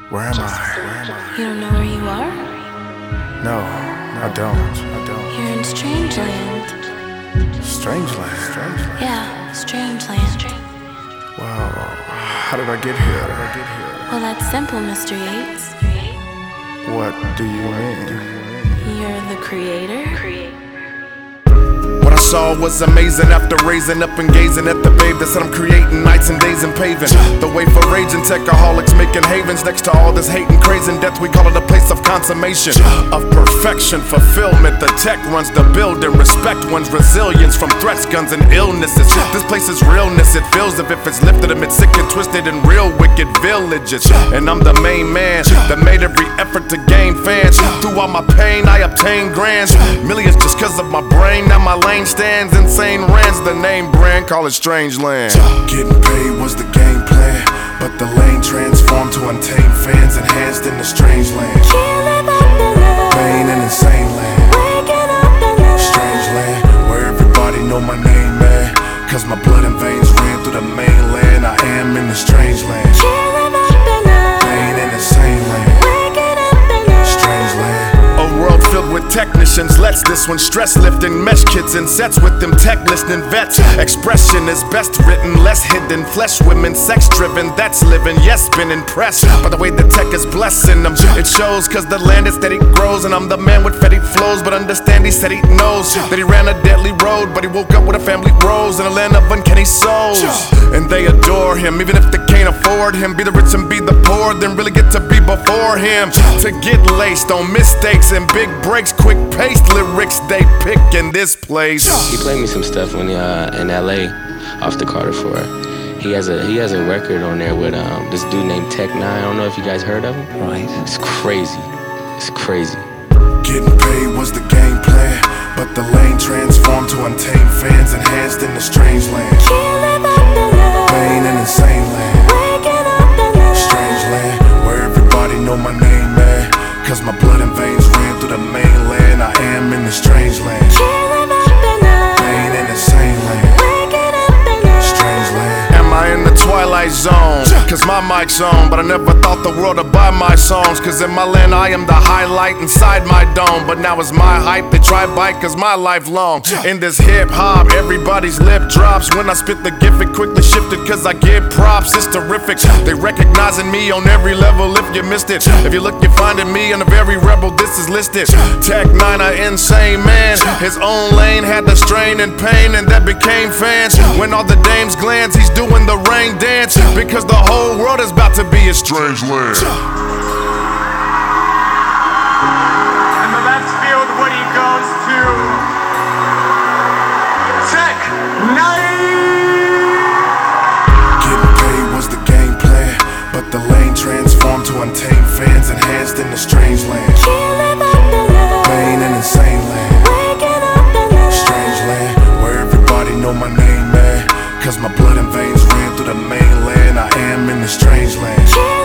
Where am I? You don't know where you are? No, I don't. You're in Strangeland. Strangeland. Yeah, Strangeland. Wow. How did I get here? Well, that's simple, Mr. Yates. What do you mean? You're the creator? What I saw was amazing after raising up and gazing at the babe that said I'm creating nights and days and paving the way for raging techaholics, making havens next to all this hate and crazy and death. We call it a place of consummation, of perfection, fulfillment. The tech runs the building, respect one's resilience from threats, guns, and illnesses. This place is realness. It feels as if it's lifted amid sick and twisted and real wicked villages. And I'm the main man that made every effort to gain fans. Through all my pain, I obtained grands, millions just cause of my brain. Now my lane stands, insane rands, the name brand, call it Strangeland. Getting paid was the game plan, but the lane transformed to untamed fans, enhanced in the Strangeland. Pain and insane land. Strangeland, where everybody know my name, man, cause my blood and veins ran through the mainland. I am in the Strangeland. Pain and insane land. Strangeland. A world filled with technicians lets this one stress lifting, mesh kids and sets with them tech listening vets. Expression is best written, less hidden. Flesh women, sex driven, that's living. Yes, been impressed by the way the tech is blessing them. It shows cause the land is steady grows, and I'm the man with fetty flows. But understand he said he knows that he ran a deadly road, but he woke up with a family rose in a land of uncanny souls. And they adore him, even if they can't afford him. Be the rich and be the poor, then really get to be before him. To get laced on mistakes and big breaks, quick paced lyrics they pick in this place. He played me some stuff when in LA off the Carter 4. He has a record on there with this dude named Tech N9ne. I don't know if you guys heard of him. Right. It's crazy. It's crazy. Getting paid was the game plan, but the lane transformed to untamed fans, enhanced in the Strangeland. Pain and insane land. Strangeland, where everybody know my name, man, cause my blood and veins ran through the mainland. I am in the Strangeland. Pain and insane land. Strangeland. Am I in the twilight zone? Cause my mic's on, but I never thought the world would buy my songs. Cause in my land I am the highlight inside my dome. But now it's my hype, they try bite cause my life long. In this hip hop, everybody's lip drops. When I spit the gift, it quickly shifted cause I get props. It's terrific, they recognizing me on every level if you missed it. If you look, you're finding me in a very rebel, this is listed. Tech N9ne, an insane man. His own lane had the strain and pain, and that became fans. When all the dames glance, he's doing the rain dance, because the whole world is about to be a Strangeland. In the left field, Woody goes to Tech N9ne. Getting paid was the game plan, but the lane transformed to untamed fans, enhanced in the Strangeland. Pain and insane land. Strangeland, where everybody know my name, man, cause my blood and veins ran through the mainland. I am in the Strangeland.